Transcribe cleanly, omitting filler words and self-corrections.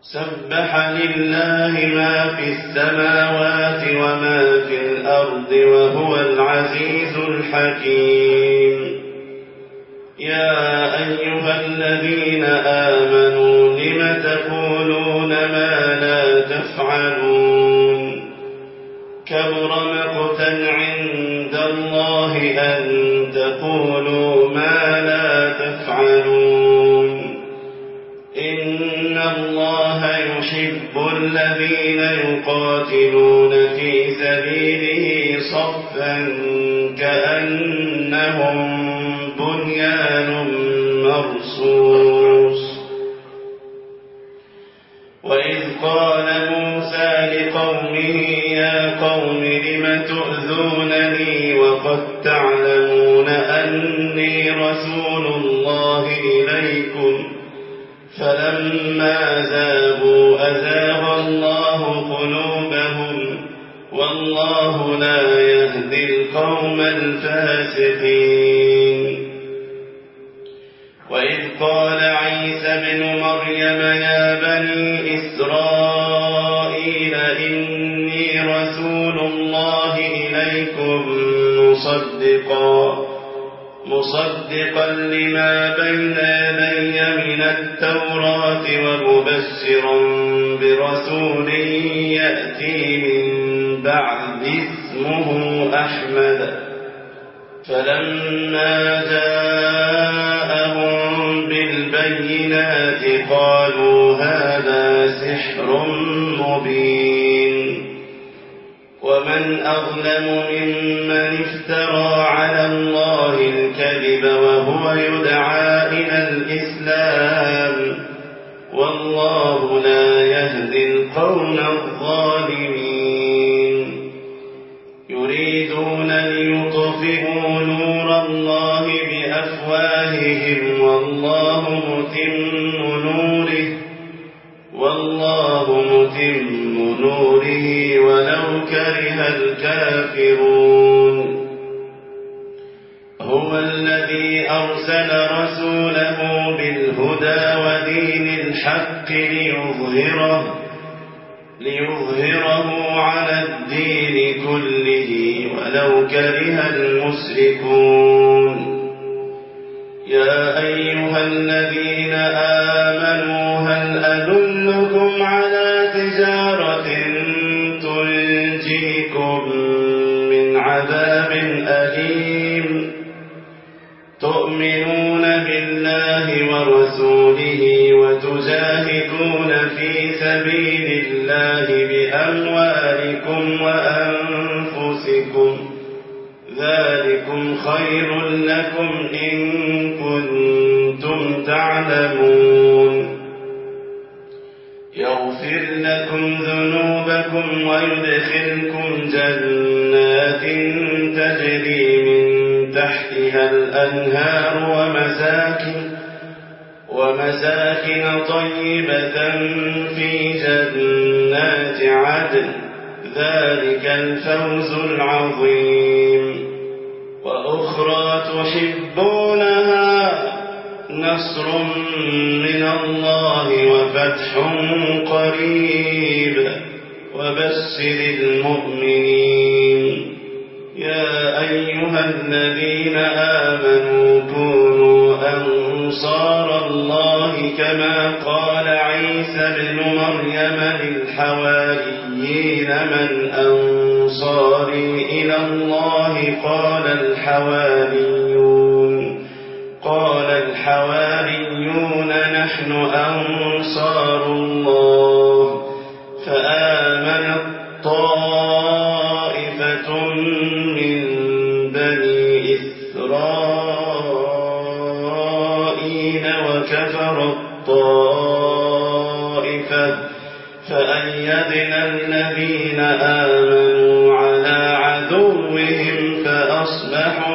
سبح لله ما في السماوات وما في الأرض وهو العزيز الحكيم. يا أيها الذين آمنوا لم تقولون ما لا تفعلون كبر مقتا عند الله أن تقولوا ما لا تفعلون إن الله يحب الذين يقاتلون في سبيله صفا كأنهم بنيان مرصوص. وإذ قال موسى لقومه يا قوم لم تؤذونني وقد تعلمون أني رسول الله إليكم فلما زاغوا أزاغ الله قلوبهم والله لا يهدي القوم الفاسقين. وإذ قال عيسى ابن مريم يا بني إسرائيل إني رسول الله إليكم مصدقا لما بين يدي من التوراة ومبشرا برسول يأتي من بعد اسمه أحمد. فلما جاءهم بالبينات قالوا هذا سحر مبين. ومن أظلم ممن افترى على الله الكذب وهو يدعى إلى الإسلام والله لا يهدي القوم الظالمين. يريدون ليطفئوا نور الله بأفواههم والله متم نوره ولو كره الكافرون. هو الذي أرسل رسوله بالهدى ودين الحق ليظهره على الدين كله ولو كره المشركون. يا أيها الذين آمنوا هل أدلكم على تجارة تنجيكم من عذاب أليم تؤمنون بالله ورسوله وتجاهدون في سبيل الله بأموالكم وأنفسكم ذلكم خير لكم إن كنتم تعلمون. يغفر لكم ذنوبكم ويدخلكم جنات تجري من تحتها الأنهار ومساكن طيبة في جنات عدن ذلك الفوز العظيم. وأخرى تحبونها نصر من الله وفتح قريب وبشر المؤمنين. يا أيها الذين آمنوا كونوا أنصار الله كما قال عيسى ابن مريم للحواريين من أنصاري إلى الله قال الحواريون نحن أنصار الله. فآمنت طائفة من بني إسرائيل وكفرت طائفة فأيدنا الذين آمنوا على عدوهم فأصبحوا